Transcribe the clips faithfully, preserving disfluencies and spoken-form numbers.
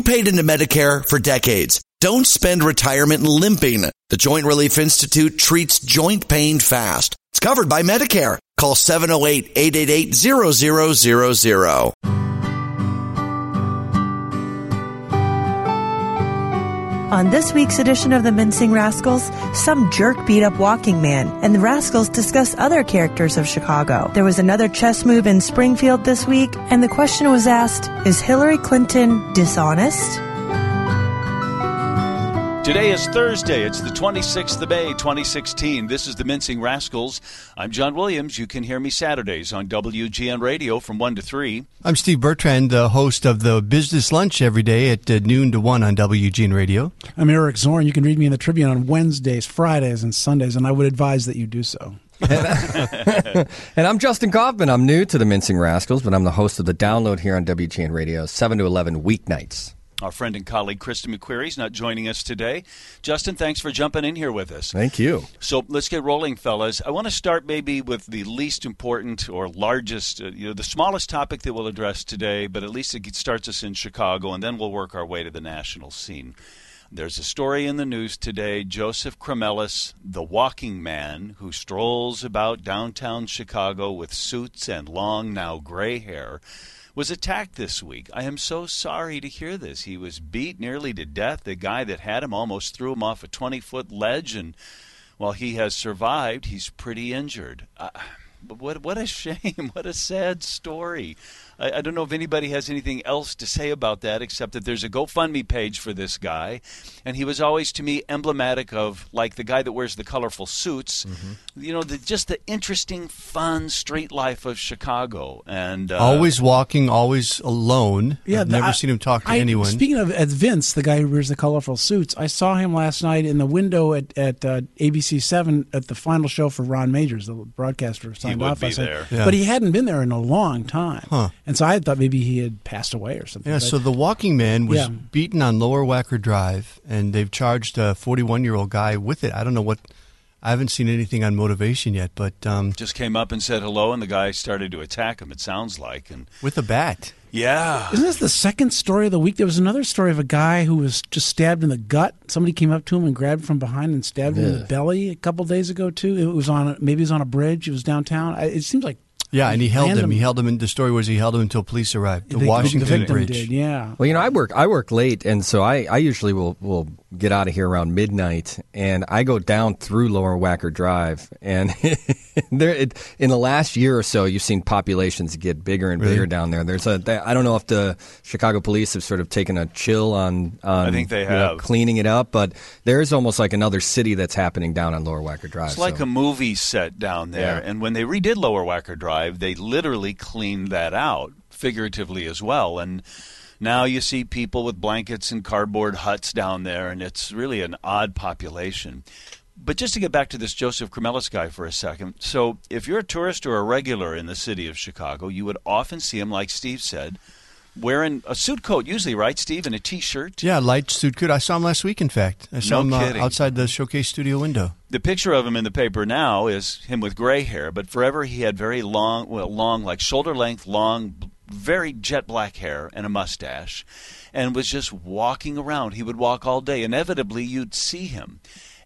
paid into Medicare for decades. Don't spend retirement limping. The Joint Relief Institute treats joint pain fast. It's covered by Medicare. Call seven oh eight, eight eight eight, zero zero zero zero. On this week's edition of the Mincing Rascals, some jerk beat up Walking Man, and the Rascals discuss other characters of Chicago. There was another chess move in Springfield this week, and the question was asked, is Hillary Clinton dishonest? Today is Thursday. It's the twenty-sixth of May, twenty sixteen. This is the Mincing Rascals. I'm John Williams. You can hear me Saturdays on W G N Radio from one to three. I'm Steve Bertrand, the host of the Business Lunch every day at uh, noon to one on W G N Radio. I'm Eric Zorn. You can read me in the Tribune on Wednesdays, Fridays, and Sundays, and I would advise that you do so. And I'm Justin Kaufman. I'm new to the Mincing Rascals, but I'm the host of the Download here on W G N Radio, seven to eleven weeknights. Our friend and colleague Kristen McQuarrie is not joining us today. Justin, thanks for jumping in here with us. Thank you. So let's get rolling, fellas. I want to start maybe with the least important or largest, uh, you know, the smallest topic that we'll address today, but at least it starts us in Chicago, and then we'll work our way to the national scene. There's a story in the news today. Joseph Cremelis, the walking man who strolls about downtown Chicago with suits and long, now gray hair, was attacked this week. I am so sorry to hear this. He was beat nearly to death. The guy that had him almost threw him off a twenty-foot ledge, and while he has survived, he's pretty injured. Uh, but what what a shame. What a sad story. I, I don't know if anybody has anything else to say about that except that there's a GoFundMe page for this guy, and he was always, to me, emblematic of, like, the guy that wears the colorful suits, mm-hmm. you know, the, just the interesting, fun street life of Chicago. And uh, always walking, always alone. Yeah, I've the, never I, seen him talk to I, anyone. Speaking of at Vince, the guy who wears the colorful suits, I saw him last night in the window at, at uh, A B C seven at the final show for Ron Majors, the broadcaster signed he would off. Be I said, there. Yeah. But he hadn't been there in a long time. Huh. And so I thought maybe he had passed away or something. Yeah, but, so the walking man was yeah. beaten on Lower Wacker Drive, and they've charged a forty-one-year-old guy with it. I don't know what – I haven't seen anything on motivation yet, but um, – just came up and said hello, and the guy started to attack him, it sounds like. And with a bat. Yeah. Isn't this the second story of the week? There was another story of a guy who was just stabbed in the gut. Somebody came up to him and grabbed him from behind and stabbed him in the belly a couple days ago, too. It was on – maybe it was on a bridge. It was downtown. I, it seems like – Yeah, and he held Random. him. He held him. In the story was he held him until police arrived. The, the Washington the victim Bridge. did, yeah. Well, you know, I work I work late, and so I, I usually will, will get out of here around midnight, and I go down through Lower Wacker Drive, and there it, in the last year or so, you've seen populations get bigger and Really? bigger down there. There's a I don't know if the Chicago police have sort of taken a chill on, on I think they you know, have. cleaning it up, but there is almost like another city that's happening down on Lower Wacker Drive. It's like so. a movie set down there. Yeah. And when they redid Lower Wacker Drive, they literally cleaned that out, figuratively as well. And now you see people with blankets and cardboard huts down there, and it's really an odd population. But just to get back to this Joseph Cremelis guy for a second, so if you're a tourist or a regular in the city of Chicago, you would often see him, like Steve said, wearing a suit coat usually, right, Steve, and a T-shirt? Yeah, light suit coat. I saw him last week, in fact. I saw No him uh, kidding. outside the Showcase studio window. The picture of him in the paper now is him with gray hair, but forever he had very long, well, long, like shoulder-length, long, very jet black hair and a mustache, and was just walking around. He would walk all day. Inevitably, you'd see him.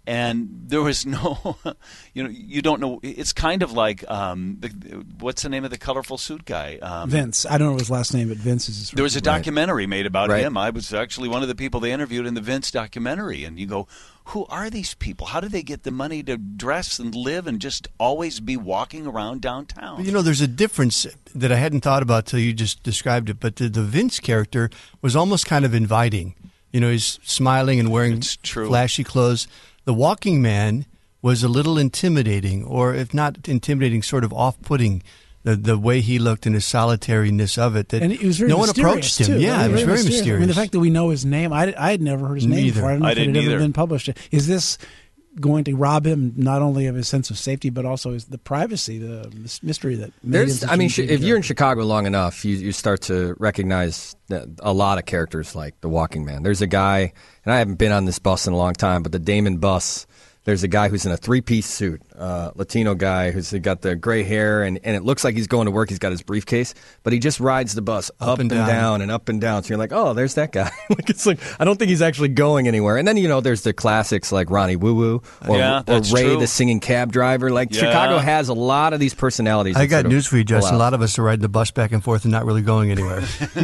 And there was no, you know, you don't know. It's kind of like, um, the, what's the name of the colorful suit guy? Um, Vince. I don't know his last name, but Vince is his There was a right. documentary made about Right. him. I was actually one of the people they interviewed in the Vince documentary. And you go, who are these people? How do they get the money to dress and live and just always be walking around downtown? But, you know, there's a difference that I hadn't thought about till you just described it. But the, the Vince character was almost kind of inviting. You know, he's smiling and wearing It's true. flashy clothes. The walking man was a little intimidating, or if not intimidating, sort of off-putting. The the way he looked and his solitariness of it. That And he was very no one mysterious, approached him. too. Yeah, it was very mysterious. I mean, the fact that we know his name, I, I had never heard his name Neither. before. I don't know I if it didn't had ever either. been published. Is this going to rob him not only of his sense of safety, but also his, the privacy, the mys- mystery that made him There's, such I mean, an sh- intriguing if you're in character? Chicago long enough, you, you start to recognize that a lot of characters like the Walking Man. There's a guy, and I haven't been on this bus in a long time, but the Damon bus there's a guy who's in a three-piece suit, uh, Latino guy who's got the gray hair, and, and it looks like he's going to work. He's got his briefcase, but he just rides the bus up, up and, and down. down and up and down. So you're like, oh, there's that guy. Like it's like I don't think he's actually going anywhere. And then you know, there's the classics like Ronnie Woo Woo or, yeah, or Ray, true. the singing cab driver. Like yeah. Chicago has a lot of these personalities. I got news for you, Justin. A lot of us are riding the bus back and forth and not really going anywhere.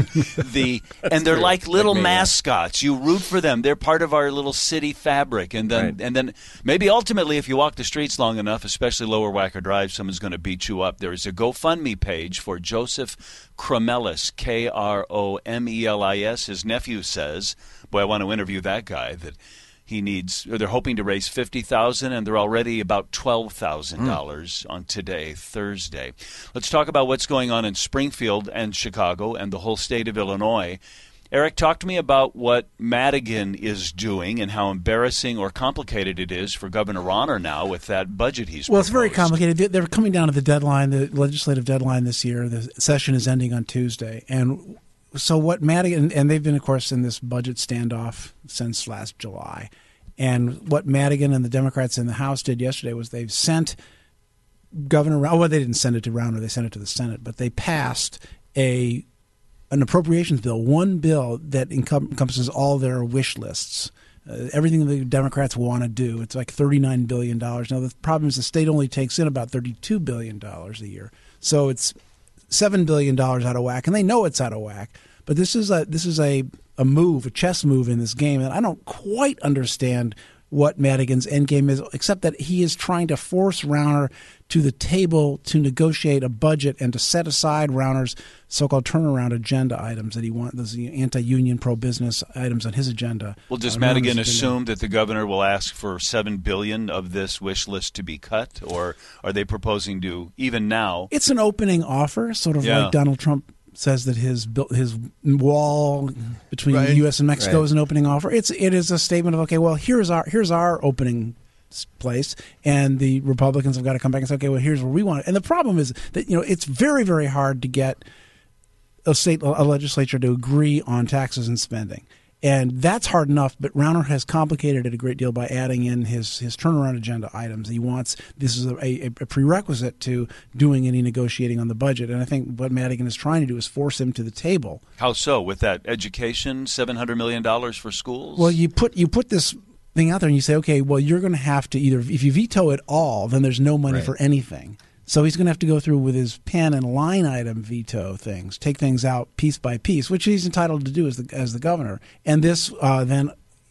the and they're true. like little like me, mascots. You root for them. They're part of our little city fabric. And then right. and then maybe ultimately, if you walk the streets long enough, especially Lower Wacker Drive, someone's going to beat you up. There is a GoFundMe page for Joseph Kromelis, K R O M E L I S. His nephew says, boy, I want to interview that guy, that he needs, or they're hoping to raise fifty thousand dollars, and they're already about twelve thousand dollars mm. on today, Thursday. Let's talk about what's going on in Springfield and Chicago and the whole state of Illinois. Eric, talk to me about what Madigan is doing and how embarrassing or complicated it is for Governor Rauner now with that budget he's Well, proposed. it's very complicated. They're coming down to the deadline, the legislative deadline this year. The session is ending on Tuesday. And so what Madigan, and they've been, of course, in this budget standoff since last July. And what Madigan and the Democrats in the House did yesterday was they've sent Governor Rauner, well, they didn't send it to Rauner, they sent it to the Senate, but they passed a an appropriations bill, one bill that encom- encompasses all their wish lists, uh, everything the Democrats want to do. It's like thirty-nine billion dollars. Now, the problem is the state only takes in about thirty-two billion dollars a year. So it's seven billion dollars out of whack, and they know it's out of whack. But this is a this is a, a move, a chess move in this game, and I don't quite understand what Madigan's endgame is, except that he is trying to force Rauner to the table to negotiate a budget and to set aside Rauner's so-called turnaround agenda items that he wants, those anti-union, pro-business items on his agenda. Well, does uh, Madigan assume that the governor will ask for seven billion dollars of this wish list to be cut, or are they proposing to, even now? It's an opening offer, sort of Yeah. like Donald Trump says that his his wall between Right. the U S and Mexico Right. is an opening offer. It's it is a statement of, okay, well, here's our here's our opening place, and the Republicans have got to come back and say, okay, well, here's where we want it. And the problem is that, you know, it's very, very hard to get a state a legislature to agree on taxes and spending. And that's hard enough, but Rauner has complicated it a great deal by adding in his, his turnaround agenda items. He wants this is a, a, a prerequisite to doing any negotiating on the budget. And I think what Madigan is trying to do is force him to the table. How so? With that education, seven hundred million dollars for schools? Well, you put you put this thing out there and you say, okay, well, you're going to have to either, if you veto it all, then there's no money Right. for anything. So he's going to have to go through with his pen and line item veto things, take things out piece by piece, which he's entitled to do as the as the governor. And this uh, then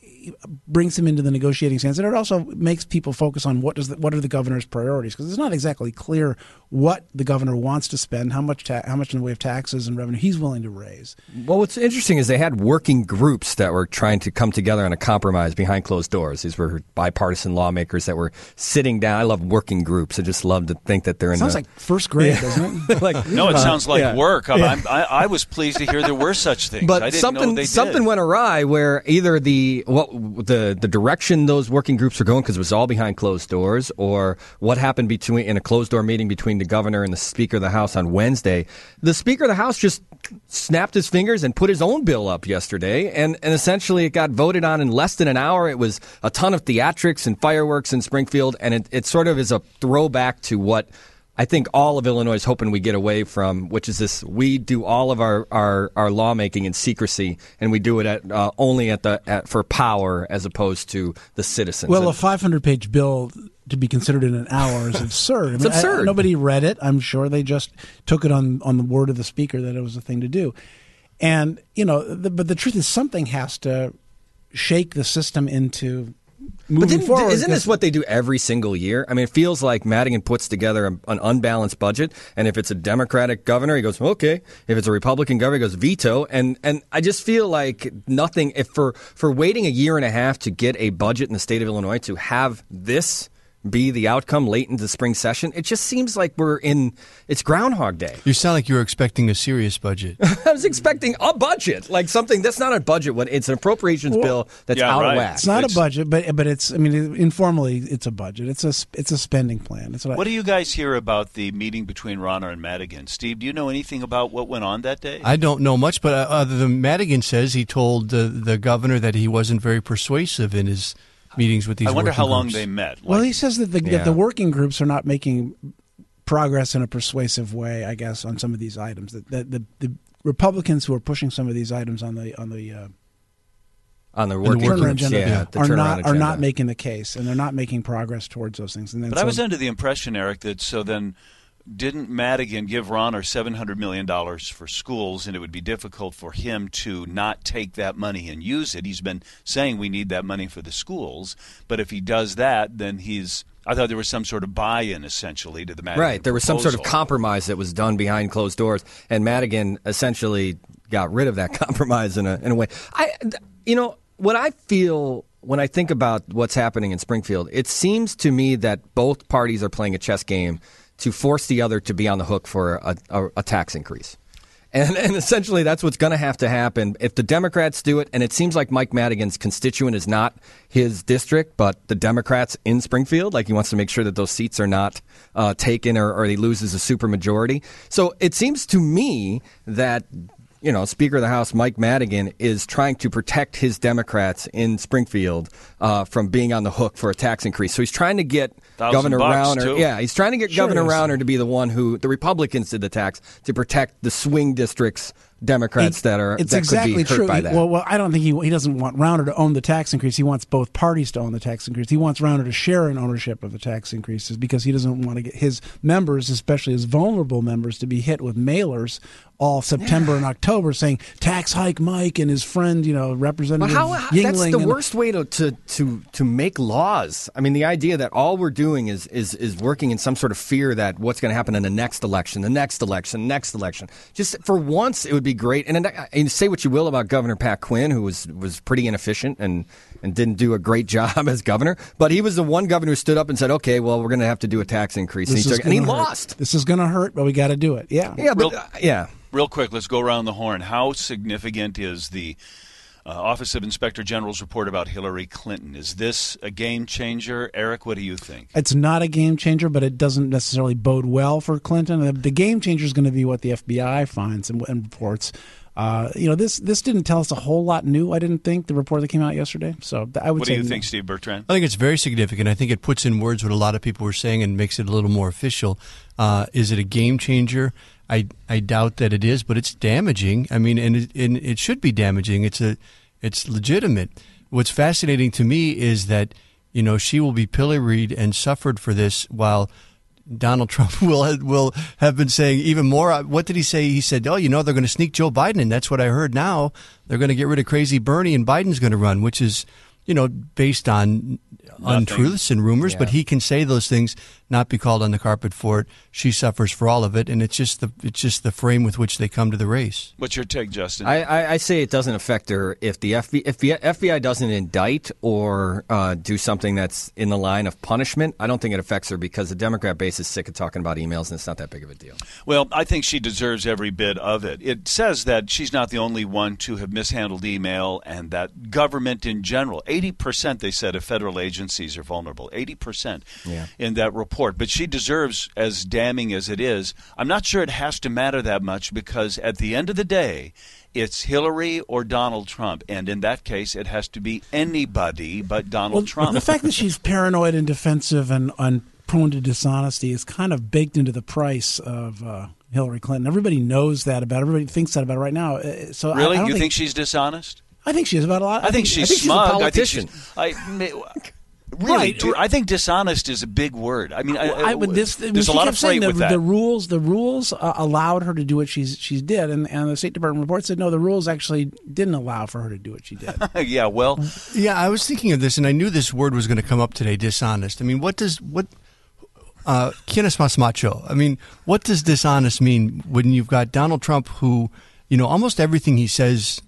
brings him into the negotiating stance, and it also makes people focus on what does the, what are the governor's priorities, because it's not exactly clear what the governor wants to spend, how much ta- how much in the way of taxes and revenue he's willing to raise. Well, what's interesting is they had working groups that were trying to come together on a compromise behind closed doors. These were bipartisan lawmakers that were sitting down. I love working groups. I just love to think that they're in Sounds the, like first grade, Yeah. doesn't it? like, no, it uh, sounds like yeah. work. I'm, I'm, I, I was pleased to hear there were such things. But I didn't something know they something did. went awry where either the what the the direction those working groups were going, because it was all behind closed doors, or what happened between in a closed door meeting between the governor and the Speaker of the House on Wednesday. The Speaker of the House just snapped his fingers and put his own bill up yesterday, and, and essentially it got voted on in less than an hour. It was a ton of theatrics and fireworks in Springfield, and it, it sort of is a throwback to what I think all of Illinois is hoping we get away from, which is this: we do all of our, our, our lawmaking in secrecy, and we do it at uh, only at the at, for power as opposed to the citizens. Well, And- a five hundred page bill to be considered in an hour is absurd. I It's mean, I- absurd. nobody read it. I'm sure they just took it on, on the word of the speaker that it was a thing to do. And, you know, the, but the truth is something has to shake the system into moving But didn't, forward. isn't this because- what they do every single year? I mean, it feels like Madigan puts together a, an unbalanced budget, and if it's a Democratic governor, he goes, okay. If it's a Republican governor, he goes, veto. And and I just feel like nothing, if for, for waiting a year and a half to get a budget in the state of Illinois to have this be the outcome late into the spring session, it just seems like we're in, it's Groundhog Day. You sound like you were expecting a serious budget. I was expecting a budget, like something that's not a budget. When it's an appropriations Well, bill that's yeah, out right. of whack. It's not It's- a budget, but but it's. I mean, informally, it's a budget. It's a it's a spending plan. It's what, I, What do you guys hear about the meeting between Rauner and Madigan? Steve, do you know anything about what went on that day? I don't know much, but uh, other than Madigan says he told the, the governor that he wasn't very persuasive in his meetings with these. I wonder working how long groups. they met. Well, Like, he says that the, Yeah. that the working groups are not making progress in a persuasive way, I guess, on some of these items. That the, the, the Republicans who are pushing some of these items on the on the uh, on the working turnaround groups, agenda yeah, the are turnaround not are agenda. not making the case, and they're not making progress towards those things. And then but so, I was under the impression, Eric, that so then didn't Madigan give Rauner seven hundred million dollars for schools, and it would be difficult for him to not take that money and use it? He's been saying we need that money for the schools, but if he does that, then he's – I thought there was some sort of buy-in, essentially, to the Madigan Right. There was some sort of proposal. compromise that was done behind closed doors, and Madigan essentially got rid of that compromise in a in a way. I, you know, what I feel when I think about what's happening in Springfield, it seems to me that both parties are playing a chess game to force the other to be on the hook for a, a, a tax increase. And, and essentially, that's what's going to have to happen. If the Democrats do it, and it seems like Mike Madigan's constituent is not his district, but the Democrats in Springfield, like he wants to make sure that those seats are not uh, taken or, or he loses a supermajority. So it seems to me that, you know, Speaker of the House Mike Madigan is trying to protect his Democrats in Springfield uh, from being on the hook for a tax increase. So he's trying to get Thousand Governor bucks, Rauner. too. Yeah, he's trying to get Sure Governor is. Rauner to be the one who the Republicans did the tax to protect the swing districts Democrats It- that are it's that exactly could be hurt true. by He- that. Well, well, I don't think he he doesn't want Rauner to own the tax increase. He wants both parties to own the tax increase. He wants Rauner to share in ownership of the tax increases because he doesn't want to get his members, especially his vulnerable members, to be hit with mailers all September and October saying tax hike Mike and his friend, you know, But Representative how, how- Yingling. that's the and- worst way to, to, to, to make laws. I mean, the idea that all we're doing is, is, is working in some sort of fear that what's going to happen in the next election, the next election, next election. Just for once, it would be great. And, and say what you will about Governor Pat Quinn, who was, was pretty inefficient and, and didn't do a great job as governor. But he was the one governor who stood up and said, okay, well, we're going to have to do a tax increase. And This he, is took, and he gonna hurt. lost. This is going to hurt, but we got to do it. Yeah. Yeah, but, Real- uh, yeah. Real quick, let's go around the horn. How significant is the uh, Office of Inspector General's report about Hillary Clinton? Is this a game changer? Eric, what do you think? It's not a game changer, but it doesn't necessarily bode well for Clinton. The, the game changer is going to be what the F B I finds and, and reports. Uh, you know, this this didn't tell us a whole lot new, I didn't think, the report that came out yesterday. So I would What say do you no. think, Steve Bertrand? I think it's very significant. I think it puts in words what a lot of people were saying and makes it a little more official. Uh, is it a game changer? I, I doubt that it is, but it's damaging. I mean, and it, and it should be damaging. It's a it's legitimate. What's fascinating to me is that, you know, she will be pilloried and suffered for this, while Donald Trump will will have been saying even more. What did he say? He said, "Oh, you know, they're going to sneak Joe Biden in. That's what I heard. Now they're going to get rid of crazy Bernie, and Biden's going to run," which is, you know, based on untruths and rumors. Yeah. But he can say those things, not be called on the carpet for it. She suffers for all of it, and it's just the it's just the frame with which they come to the race. What's your take, Justin? I, I, I say it doesn't affect her if the F B I, if the F B I doesn't indict or uh, do something that's in the line of punishment. I don't think it affects her because the Democrat base is sick of talking about emails, and it's not that big of a deal. Well, I think she deserves every bit of it. It says that she's not the only one to have mishandled email, and that government in general, eighty percent, they said, of federal agencies are vulnerable. eighty percent Yeah. in that report. But she deserves, as damning as it is, I'm not sure it has to matter that much, because at the end of the day, it's Hillary or Donald Trump. And in that case, it has to be anybody but Donald Well, Trump. the fact that she's paranoid and defensive and, and prone to dishonesty is kind of baked into the price of uh, Hillary Clinton. Everybody knows that about her. Everybody thinks that about her right now. Uh, So I- Really? I, don't you think, think she's dishonest? I think she is about a lot. I think she's I think she's a smug. politician. I think she's, I, really, Right. do, I think dishonest is a big word. I mean, I, I, would this. there's she a lot kept of saying freight the, with that. the rules. The rules uh, allowed her to do what she's she did, and, and the State Department report said no. The rules actually didn't allow for her to do what she did. yeah, well, Yeah, I was thinking of this, and I knew this word was going to come up today. Dishonest. I mean, what does what? Uh, ¿Quién es macho? I mean, what does dishonest mean when you've got Donald Trump, who, you know, almost everything he says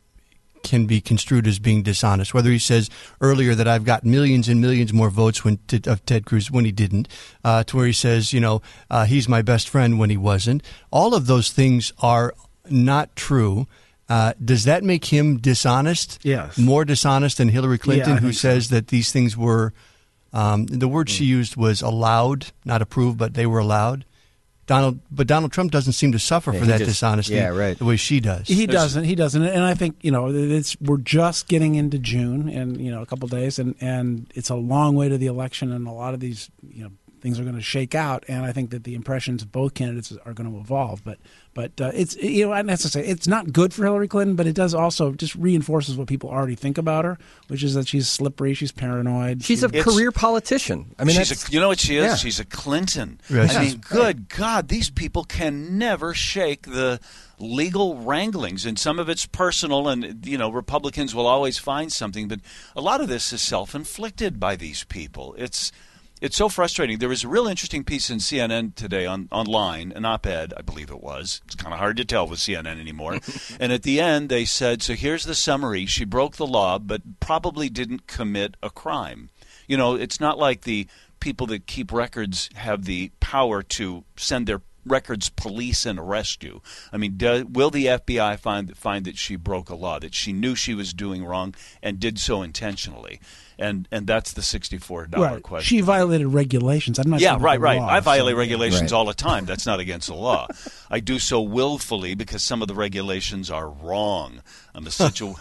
can be construed as being dishonest. Whether he says earlier that I've got millions and millions more votes when t- of Ted Cruz when he didn't, uh, to where he says, you know, uh, he's my best friend when he wasn't. All of those things are not true. Uh, does that make him dishonest? Yes. More dishonest than Hillary Clinton, Yeah, I who think so. says that these things were, um, the word she used was allowed, not approved, but they were allowed. Donald, but Donald Trump doesn't seem to suffer Yeah, for he that just- dishonesty yeah, right. the way she does. He There's- doesn't. He doesn't. And I think, you know, it's we're just getting into June and, you know, a couple of days, and, and it's a long way to the election, and a lot of these, you know, things are going to shake out. And I think that the impressions of both candidates are going to evolve. But but uh, it's, you know, as I say, it's not good for Hillary Clinton, but it does also just reinforces what people already think about her, which is that she's slippery, she's paranoid. She's a It's- career politician. I mean, she's that's, a, you know what she is? yeah. She's a Clinton. Yes. I mean, good God, these people can never shake the legal wranglings, and some of it's personal, and you know, Republicans will always find something, but a lot of this is self-inflicted by these people. It's It's so frustrating. There was a real interesting piece in C N N today on online, an op-ed, I believe it was. It's kind of hard to tell with C N N anymore. And at the end, they said, so here's the summary. She broke the law, but probably didn't commit a crime. You know, it's not like the people that keep records have the power to send their records police and arrest you. I mean, do, will the F B I find find that she broke a law, that she knew she was doing wrong and did so intentionally? And and that's the sixty-four dollars Right. question. She violated regulations. I'm not Yeah, sure right, the right. law, I violate so- regulations Right. all the time. That's not against the law. I do so willfully because some of the regulations are wrong. I'm a situ-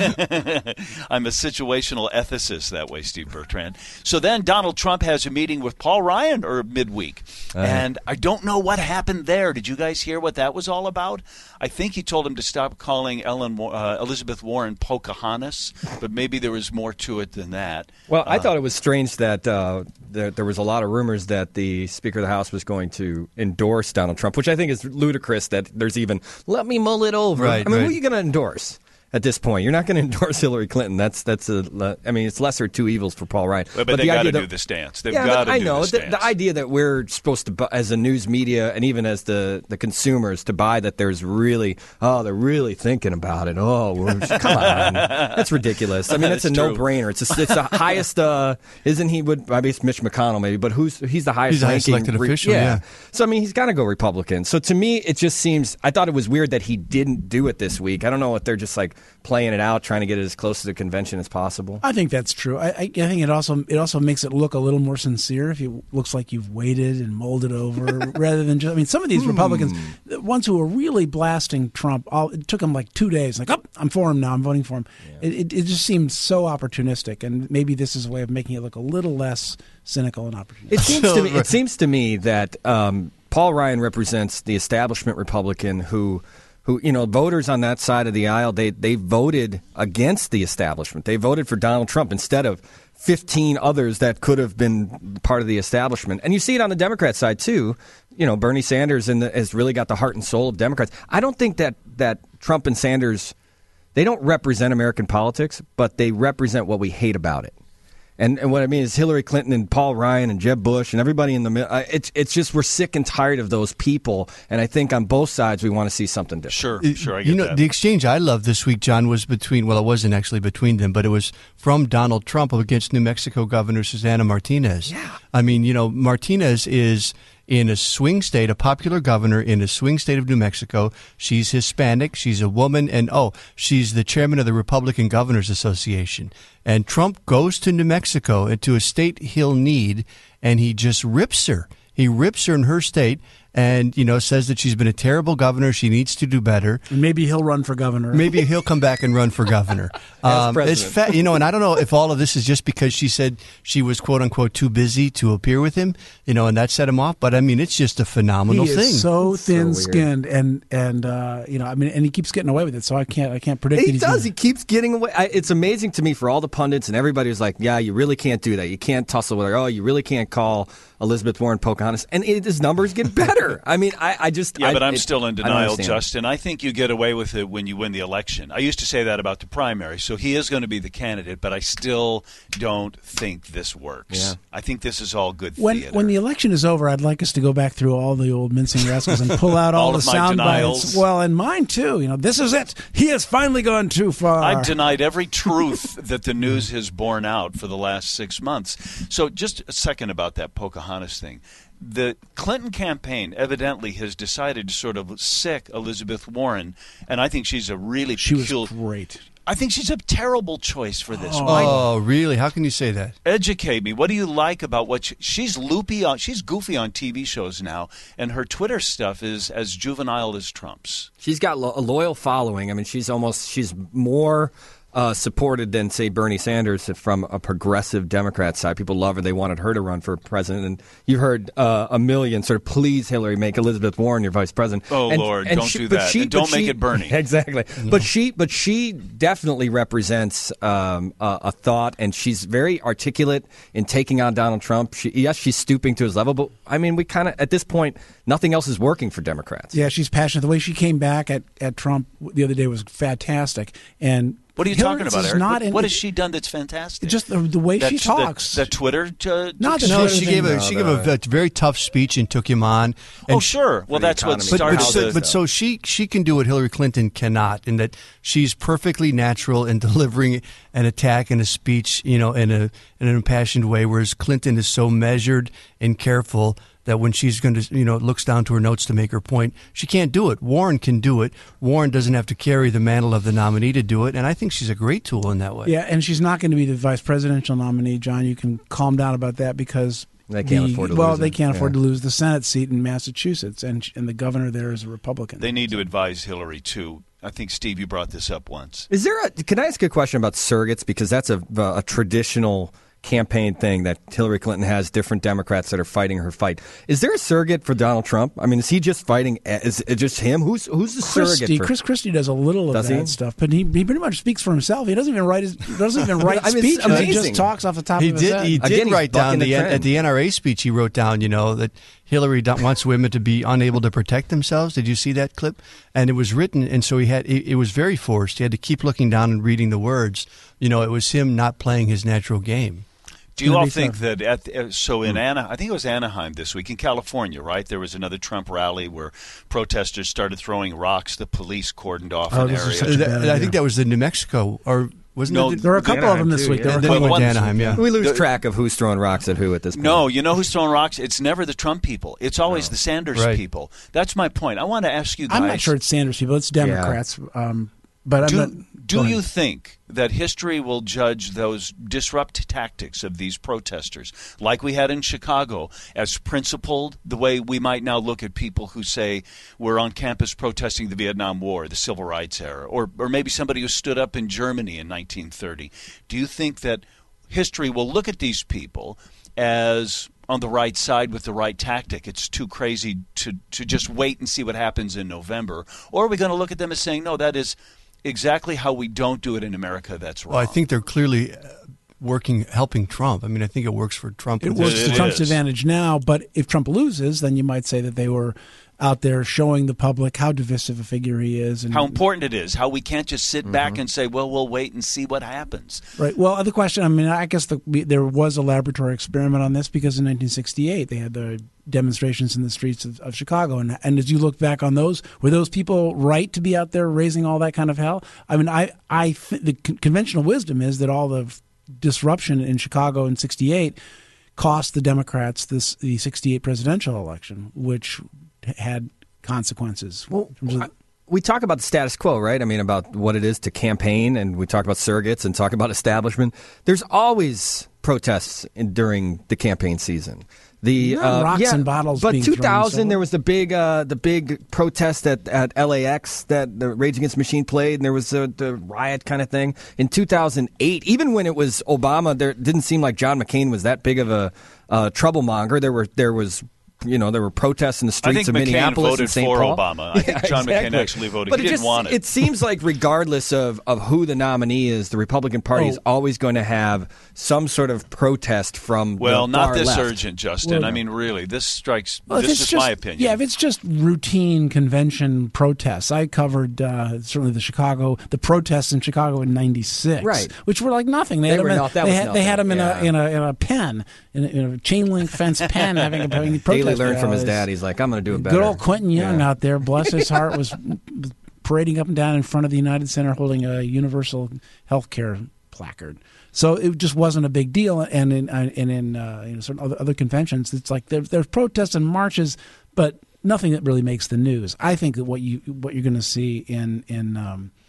I'm a situational ethicist that way, Steve Bertrand. So then Donald Trump has a meeting with Paul Ryan or midweek, Uh, and I don't know what happened there. Did you guys hear what that was all about? I think he told him to stop calling Ellen uh, Elizabeth Warren Pocahontas, but maybe there was more to it than that. Well, I Uh, thought it was strange that uh, there, there was a lot of rumors that the Speaker of the House was going to endorse Donald Trump, which I think is ludicrous that there's even, let me mull it over. Right, I mean, right. who are you going to endorse at this point? You're not going to endorse Hillary Clinton. That's, that's a, I mean, it's lesser of two evils for Paul Ryan. But, but they the got to idea do that- the stance. They've yeah, got but to I do know the the, stance. the idea that we're supposed to, bu- as a news media, and even as the, the consumers, to buy that there's really, oh, they're really thinking about it. Oh, we're, come on, that's ridiculous. I mean, it's a That's true. no-brainer. It's a, it's the highest. Uh, isn't he? Would I mean, it's Mitch McConnell maybe, but who's he's the highest? He's the highest ranking elected official, yeah. So I mean, he's got to go Republican. So to me, it just seems. I thought it was weird that he didn't do it this week. I don't know if they're just like playing it out, trying to get it as close to the convention as possible. I think that's true. I, I, I think it also it also makes it look a little more sincere if it looks like you've waited and mulled it over rather than just. I mean, some of these Republicans, the ones who were really blasting Trump, all, it took them like two days. Like, oh, I'm for him now. I'm voting for him. It, it, it just seems so opportunistic, and maybe this is a way of making it look a little less cynical and opportunistic. It seems to me. It seems to me that um, Paul Ryan represents the establishment Republican who. Who you know, voters on that side of the aisle, they they voted against the establishment. They voted for Donald Trump instead of fifteen others that could have been part of the establishment. And you see it on the Democrat side too. You know, Bernie Sanders in the, has really got the heart and soul of Democrats. I don't think that that Trump and Sanders, they don't represent American politics, but they represent what we hate about it. And, and what I mean is Hillary Clinton and Paul Ryan and Jeb Bush and everybody in the middle. Uh, it's it's just we're sick and tired of those people. And I think on both sides we want to see something different. Sure, sure, I get you know, that. the exchange I love this week, John, was between, well, it wasn't actually between them, but it was from Donald Trump against New Mexico Governor Susana Martinez. Yeah. I mean, you know, Martinez is in a swing state, a popular governor in a swing state of New Mexico. She's Hispanic, she's a woman, and oh, she's the chairman of the Republican Governors Association. And Trump goes to New Mexico, to a state he'll need, and he just rips her. He rips her in her state and, you know, says that she's been a terrible governor. She needs to do better. And maybe he'll run for governor. Maybe he'll come back and run for governor. Um, it's president. fa- you know, and I don't know if all of this is just because she said she was quote unquote too busy to appear with him, you know, and that set him off. But I mean, it's just a phenomenal he is thing. so It's so thin-skinned, and and uh, you know, I mean, and he keeps getting away with it. So I can't I can't predict. that He he's does. gonna- He keeps getting away. I, it's amazing to me for all the pundits and everybody who's like, yeah, you really can't do that. You can't tussle with her. Oh, you really can't call Elizabeth Warren Pocahontas. And it, his numbers get better. I mean, I, I just. Yeah, I, but I'm it- still in I don't denial, understand. Justin. I think you get away with it when you win the election. I used to say that about the primary, so he is going to be the candidate, but I still don't think this works. Yeah. I think this is all good When theater. when the election is over, I'd like us to go back through all the old mincing rascals and pull out all, All the of my sound denials. bites. Well, and mine too. You know, this is it. He has finally gone too far. I've denied every truth that the news has borne out for the last six months. So just a second about that Pocahontas thing. The Clinton campaign evidently has decided to sort of sick Elizabeth Warren, and I think she's a really She was peculiar. great. I think she's a terrible choice for this. Oh, Why? really? How can you say that? Educate me. What do you like about what she, she's loopy on? She's goofy on T V shows now, and her Twitter stuff is as juvenile as Trump's. She's got lo- a loyal following. I mean, she's almost she's more uh, supported than, say, Bernie Sanders from a progressive Democrat side. People love her. They wanted her to run for president. And you heard uh, a million sort of, please, Hillary, make Elizabeth Warren your vice president. Oh, and, Lord, and don't she, do but that. She, and don't but make she, it Bernie. Exactly. No. But she but she definitely represents um, a, a thought, and she's very articulate in taking on Donald Trump. She, yes, she's stooping to his level, but, I mean, we kind of, at this point, nothing else is working for Democrats. Yeah, she's passionate. The way she came back at, at Trump the other day was fantastic. And What are you Hillary's talking about, is Eric? not What, in, what has she done that's fantastic? Just the, the way that, she talks. That, that Twitter? Uh, Not the No, Twitter she thing. gave a No, she the- gave a, a very tough speech and took him on. And oh, sure. Well, the that's what economy. But, started but, so, the- but so she she can do what Hillary Clinton cannot, in that she's perfectly natural in delivering an attack and a speech, you know, in a in an impassioned way, whereas Clinton is so measured and careful that when she's going to, you know, looks down to her notes to make her point, she can't do it. Warren can do it. Warren doesn't have to carry the mantle of the nominee to do it, and I think she's a great tool in that way. Yeah, and she's not going to be the vice presidential nominee, John. You can calm down about that because They can't the, afford to well, lose they it. can't afford Yeah. to lose the Senate seat in Massachusetts, and and the governor there is a Republican. They need to advise Hillary, too. I think, Steve, you brought this up once. Is there a, can I ask a question about surrogates? Because that's a, a traditional campaign thing that Hillary Clinton has different Democrats that are fighting her fight. Is there a surrogate for Donald Trump? I mean, is he just fighting? Is it just him? Who's who's the Christie, surrogate? For, Chris Christie does a little of Does that he? stuff, but he, he pretty much speaks for himself. He doesn't even write his doesn't even write I mean, it's speeches. He amazing. just talks off the top He of his did. head. He Again, did he's write down bucking the the trend. at the N R A speech. He wrote down, you know, that Hillary don't- wants women to be unable to protect themselves. Did you see that clip? And it was written, and so he had. It, it was very forced. He had to keep looking down and reading the words. You know, it was him not playing his natural game. Do you Gonna all be think tough. that at the, uh, so in Hmm. Ana, I think it was Anaheim this week in California, right? There was another Trump rally where protesters started throwing rocks. The police cordoned off Oh, an this is area. such a That- bad I idea. think that was the New Mexico, or wasn't No, it? There were a couple of them this Anaheim, week. too, There yeah. were a They couple went one- to this week. Anaheim, yeah. we lose The- track of who's throwing rocks at who at this point. No, you know who's throwing rocks? It's never the Trump people. It's always the Sanders Right. people. That's my point. I want to ask you guys. I'm not sure it's Sanders people. It's Democrats. Um, but I'm Do, not, do go you ahead. think that history will judge those disrupt tactics of these protesters, like we had in Chicago, as principled, the way we might now look at people who say we're on campus protesting the Vietnam War, the Civil Rights era, or, or maybe somebody who stood up in Germany in nineteen thirty? Do you think that history will look at these people as on the right side with the right tactic? It's too crazy to, to just wait and see what happens in November. Or are we going to look at them as saying, no, that is exactly how we don't do it in America. That's wrong. Well, I think they're clearly uh, working, helping Trump. I mean, I think it works for Trump. It with works this. to it Trump's is. advantage now, but if Trump loses, then you might say that they were out there showing the public how divisive a figure he is. And how important it is, how we can't just sit back Mm-hmm. and say, well, we'll wait and see what happens. Right. Well, other question. I mean, I guess the, there was a laboratory experiment on this because in nineteen sixty-eight they had the demonstrations in the streets of, of Chicago, and and as you look back on those, were those people right to be out there raising all that kind of hell? I mean, I I th- the con- conventional wisdom is that all the f- disruption in Chicago in sixty-eight cost the Democrats this the sixty-eight presidential election, which had consequences. Well, in terms of- I- we talk about the status quo, right? I mean, about what it is to campaign, and we talk about surrogates and talk about establishment. There's always protests in, during the campaign season. The Not uh, rocks yeah, and bottles but being thrown, two thousand so- there was the big uh, the big protest at, at L A X that the Rage Against the Machine played, and there was a, the riot kind of thing in two thousand eight. Even when it was Obama, there didn't seem like John McCain was that big of a uh, troublemonger. There were there was. You know, there were protests in the I streets think of McCain Minneapolis voted and Saint for Paul. Obama. I think John McCain actually voted. But He it didn't just, want it. It seems like regardless of, of who the nominee is, the Republican Party Oh. is always going to have some sort of protest from Well, the not far this left. urgent, Justin. Well, I mean, really, this strikes. Well, if this it's is just, my opinion. Yeah, if it's just routine convention protests, I covered uh, certainly the Chicago, the protests in Chicago in ninety-six, Right. which were like nothing. They, They had were them in, not- that they was had, they had them nothing, in, yeah. a, in a in a pen, in a, in a chain link fence pen, having a having protest. Daley learned from his rallies. dad. He's like, I'm going to do it better. Good old Quentin Young Yeah. out there, bless his heart, was parading up and down in front of the United Center holding a universal health care placard. So it just wasn't a big deal. And in and in uh, you know, certain other, other conventions, it's like there, there's protests and marches, but nothing that really makes the news. I think that what you what you're going to see in in um,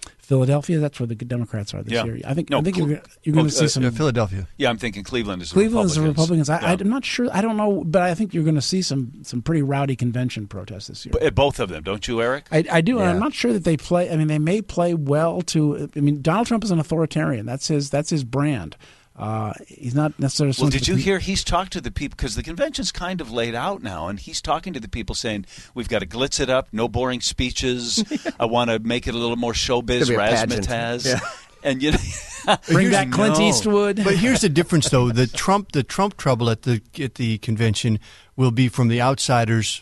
Philadelphia, that's where the Democrats are this Yeah. year. I think No, I think Cle- you're, you're going to oh, see uh, some. Yeah, Philadelphia. Yeah, I'm thinking Cleveland is the Cleveland is the Republicans. Republicans. I, Yeah. I'm not sure. I don't know, but I think you're going to see some some pretty rowdy convention protests this year. B- Both of them, don't you, Eric? I, I do, and Yeah. I'm not sure that they play. I mean, they may play well to. I mean, Donald Trump is an authoritarian. That's his. That's his brand. Uh, he's not necessarily. Well, someone did to you be- hear he's talked to the people, because the convention's kind of laid out now, and he's talking to the people saying, we've got to glitz it up, no boring speeches. I want to make it a little more showbiz, It'll be a pageant. razzmatazz. Yeah. And you know, bring Here's- back Clint no. Eastwood? But here's the difference, though: the Trump, the Trump trouble at the at the convention will be from the outsiders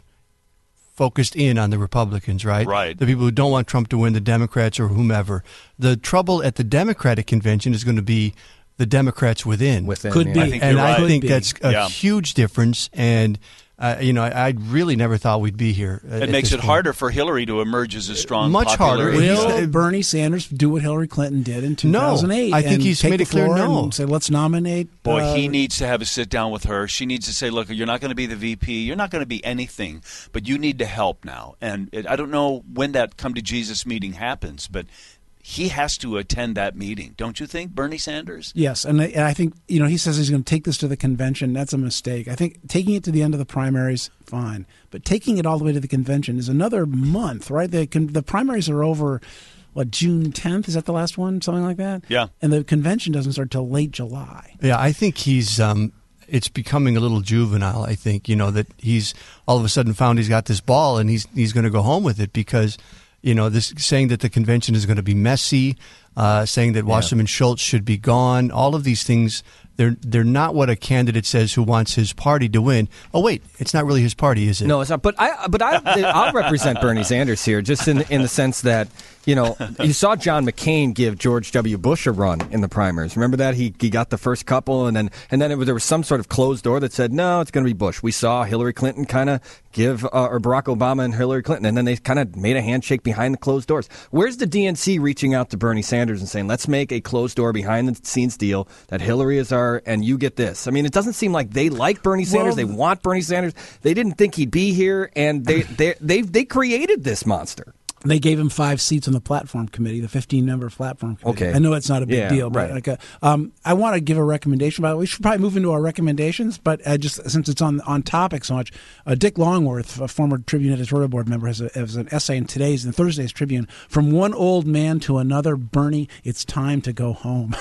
focused in on the Republicans, right? Right. The people who don't want Trump to win, the Democrats or whomever. The trouble at the Democratic convention is going to be the Democrats within. Within, Could yeah. be. I think and you're I right. think Could be. that's a Yeah. huge difference. And uh, you know, I, I really never thought we'd be here. at- it at makes this it point. harder for Hillary to emerge as a strong, Much popular. harder. He's- Will uh, Bernie Sanders do what Hillary Clinton did in two No. thousand eight? I think and he's take made the it clear floor no. and say, let's nominate. Boy, uh, he needs to have a sit down with her. She needs to say, look, you're not going to be the V P. You're not going to be anything, but you need to help now. And it, I don't know when that come to Jesus meeting happens, but he has to attend that meeting. Don't you think, Bernie Sanders? Yes, and I, and I think, you know, he says he's going to take this to the convention. That's a mistake. I think taking it to the end of the primaries, fine. But taking it all the way to the convention is another month, right? The, con- the primaries are over, what, June tenth? Is that the last one? Something like that? Yeah. And the convention doesn't start till late July. Yeah, I think he's. Um, it's becoming a little juvenile. I think you know that he's all of a sudden found he's got this ball and he's he's going to go home with it because you know this saying that the convention is going to be messy, uh, saying that Wasserman Schultz should be gone. All of these things. They're they're not what a candidate says who wants his party to win. Oh wait, it's not really his party, is it? No, it's not. But I, but I, I'll represent Bernie Sanders here, just in in the sense that you know you saw John McCain give George W. Bush a run in the primaries. Remember that he he got the first couple, and then and then it was, there was some sort of closed door that said no, it's going to be Bush. We saw Hillary Clinton kind of give uh, or Barack Obama and Hillary Clinton, and then they kind of made a handshake behind the closed doors. Where's the D N C reaching out to Bernie Sanders and saying let's make a closed door behind the scenes deal that Hillary is our and you get this? I mean, it doesn't seem like they like Bernie Sanders. Well, they want Bernie Sanders. They didn't think he'd be here, and they they they they created this monster. They gave him five seats on the platform committee, the fifteen-member platform committee. Okay. I know it's not a big Yeah, deal, but right. like a, um, I want to give a recommendation. But we should probably move into our recommendations. But uh, just since it's on on topic so much, uh, Dick Longworth, a former Tribune editorial board member, has, a, has an essay in today's and Thursday's Tribune. From one old man to another, Bernie, it's time to go home.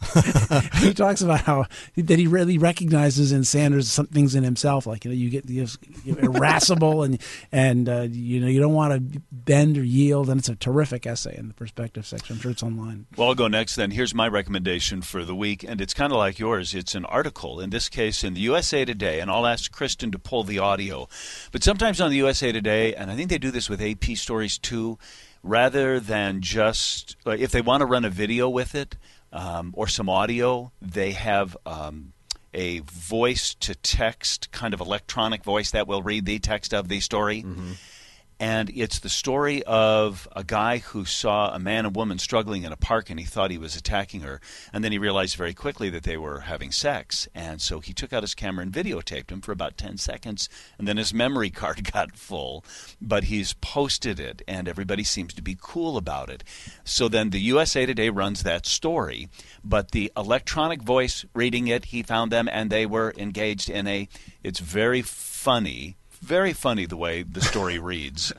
He talks about how that he really recognizes in Sanders some things in himself, like you know, you get you're irascible and and uh, you know you don't want to bend or yield, and it's a terrific essay in the perspective section. I'm sure it's online. Well, I'll go next then. Here's my recommendation for the week, and it's kind of like yours. It's an article, in this case in the U S A Today, and I'll ask Kristen to pull the audio. But sometimes on the U S A Today, and I think they do this with A P stories too, rather than just, like, if they want to run a video with it um, or some audio, they have um, a voice-to-text kind of electronic voice that will read the text of the story. Mm-hmm. And it's the story of a guy who saw a man and woman struggling in a park, and he thought he was attacking her. And then he realized very quickly that they were having sex. And so he took out his camera and videotaped him for about ten seconds. And then his memory card got full. But he's posted it, and everybody seems to be cool about it. So then the U S A Today runs that story. But the electronic voice reading it, he found them, and they were engaged in a, it's very funny. Very funny the way the story reads.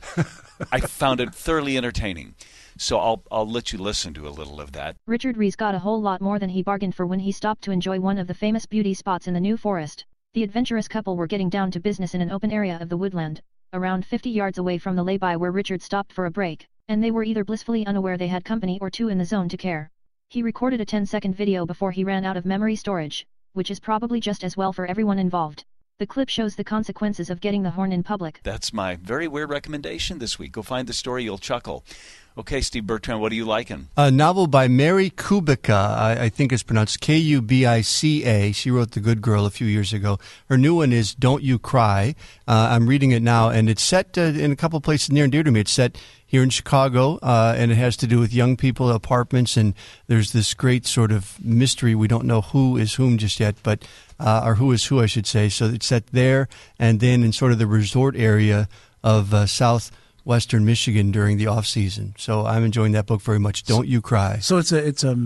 I found it thoroughly entertaining. So I'll I'll let you listen to a little of that. Richard Rees got a whole lot more than he bargained for when he stopped to enjoy one of the famous beauty spots in the New Forest. The adventurous couple were getting down to business in an open area of the woodland, around fifty yards away from the lay-by where Richard stopped for a break, and they were either blissfully unaware they had company or too in the zone to care. He recorded a ten-second video before he ran out of memory storage, which is probably just as well for everyone involved. The clip shows the consequences of getting the horn in public. That's my very weird recommendation this week. Go find the story, you'll chuckle. Okay, Steve Bertrand, what are you liking? A novel by Mary Kubica, I, I think it's pronounced K U B I C A. She wrote The Good Girl a few years ago. Her new one is Don't You Cry. Uh, I'm reading it now, and it's set uh, in a couple places near and dear to me. It's set here in Chicago, uh, and it has to do with young people, apartments, and there's this great sort of mystery. We don't know who is whom just yet, but uh, or who is who, I should say. So it's set there, and then in sort of the resort area of uh, South Western Michigan during the off season. So I'm enjoying that book very much. Don't You Cry. So it's a it's a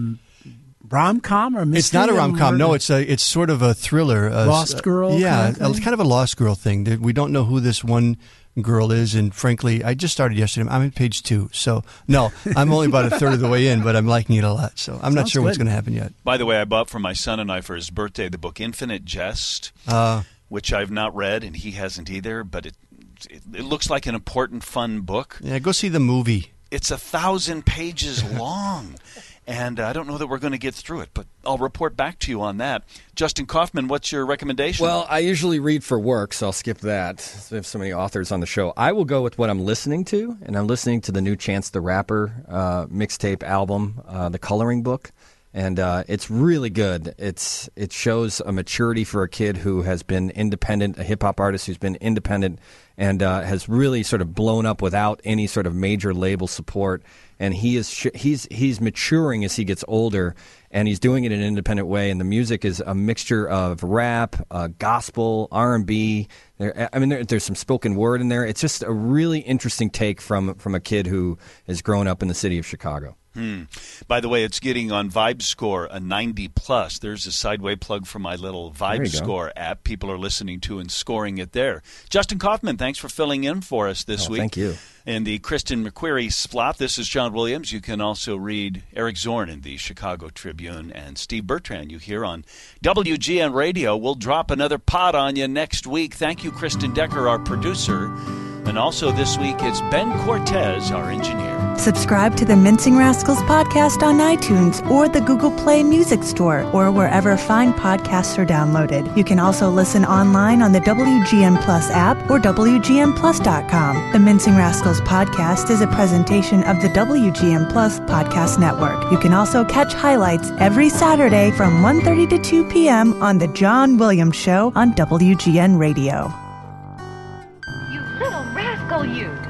rom-com or mystery? It's not a rom-com. No, it's a it's sort of a thriller. A, Lost Girl? Yeah, kind of a, kind of a Lost Girl thing. We don't know who this one girl is, and frankly, I just started yesterday. I'm at page two, so no, I'm only about a third of the way in, but I'm liking it a lot. So I'm Sounds not sure good. what's going to happen yet. By the way, I bought for my son and I for his birthday the book Infinite Jest, Uh, which I've not read, and he hasn't either, but it, it, it looks like an important, fun book. yeah, go see the movie. It's a thousand pages long, and I don't know that we're going to get through it, but I'll report back to you on that. Justin Kaufman, what's your recommendation? Well, I usually read for work, so I'll skip that. So we have so many authors on the show. I will go with what I'm listening to, and I'm listening to the new Chance the Rapper uh, mixtape album, uh, The Coloring Book. And uh, it's really good. It's it shows a maturity for a kid who has been independent, a hip-hop artist who's been independent and uh, has really sort of blown up without any sort of major label support. And he is sh- he's he's maturing as he gets older, and he's doing it in an independent way. And the music is a mixture of rap, uh, gospel, R and B. There, I mean, there, there's some spoken word in there. It's just a really interesting take from from a kid who has grown up in the city of Chicago. Hmm. By the way, it's getting on VibeScore a ninety plus. There's a sideway plug for my little VibeScore app. People are listening to and scoring it there. Justin Kaufman, thanks for filling in for us this Oh, week. thank you. In the Kristen McQuarrie slot, this is John Williams. You can also read Eric Zorn in the Chicago Tribune and Steve Bertrand you hear on W G N Radio. We'll drop another pod on you next week. Thank you, Kristen Decker, our producer. And also this week, it's Ben Cortez, our engineer. Subscribe to the Mincing Rascals podcast on iTunes or the Google Play Music Store or wherever fine podcasts are downloaded. You can also listen online on the W G N Plus app or W G N plus dot com. The Mincing Rascals podcast is a presentation of the W G N Plus podcast network. You can also catch highlights every Saturday from one thirty to two p.m. on The John Williams Show on W G N Radio. You little rascal, you!